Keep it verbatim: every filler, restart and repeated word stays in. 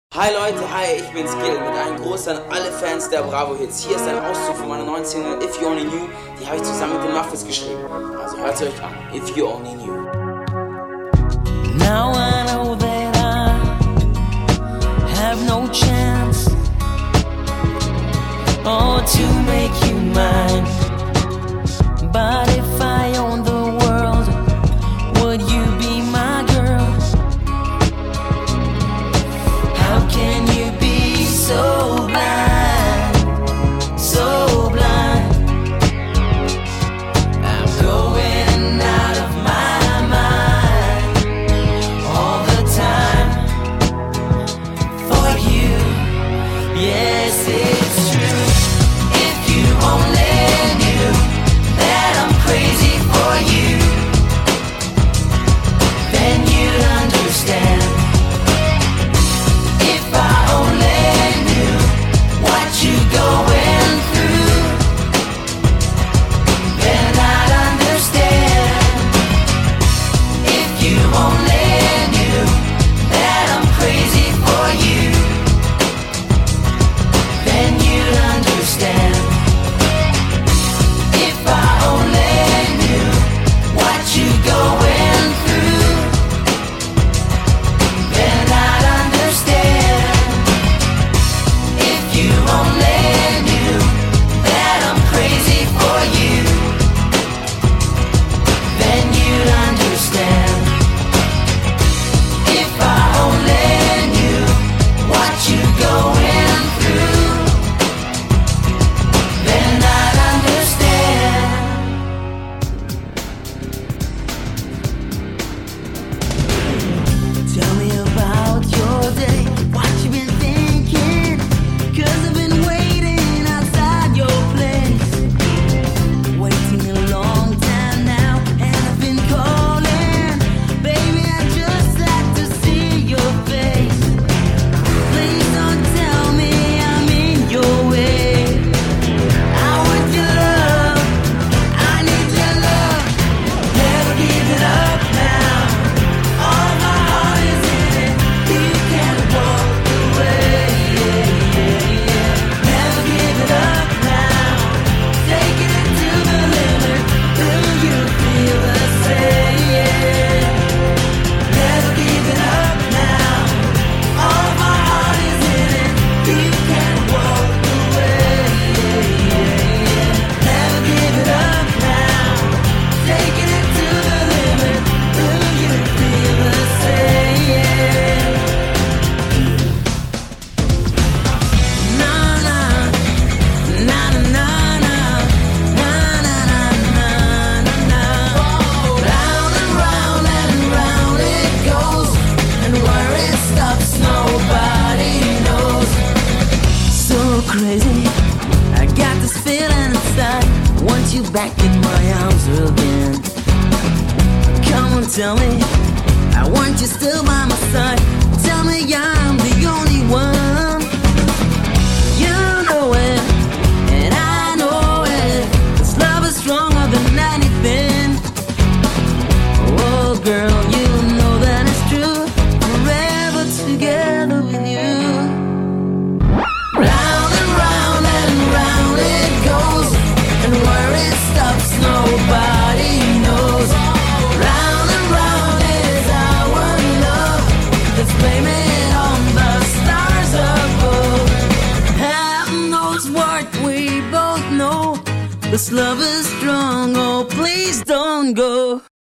Hi Leute, hi, ich bin's Gil mit einem Gruß an alle Fans der Bravo Hits. Hier ist ein Auszug von meiner neuen Single If You Only Knew, die habe ich zusammen mit dem Muffis geschrieben. Also hört sie euch an, If You Only Knew. Now I know that I have no chance oh, to make you mine. But if I own the world, would you be my girl? How can you be so blind, so blind? I'm going out of my mind all the time for you. Yes, it's true. If you only knew that I'm crazy for you, then you'd understand. If I only knew what you're going through, then I'd understand. If you only knew that I'm crazy for you, then you'd understand. If I only knew what you're going through, then I'd understand. If you only knew that I'm crazy for you, then you'd understand. If I only knew what you're going through, then I'd understand. Tell me about your day, what you been thinking, cause I've been waiting outside your place, waiting a long time now, and I've been calling, baby, I just like to see your face. Please don't tell me I'm in your way. I want your love, I need your love, never give it up now. All my heart is in it, you can't walk away. Never give it up now, taking it to the limit. Will you feel the same? Never give it up now, all my heart is in it, you can't walk away. Never give it up now, taking it to the limit. Will you feel the same? Na na na na na na na na na na na. Round and round and round it goes, and where it stops nobody knows. So crazy, I got this feeling inside. Want you back in my arms again. Come on, tell me, I want you still by my side. Tell me I'm the only one. You know it, and I know it. This love is stronger than anything. Oh, girl, you know that it's true. Forever together with you. Round and round and round it goes, and where it stops nobody knows. Round and round is our love. Let's blame it on the stars above. Heaven knows what we both know. This love is strong, oh please don't go.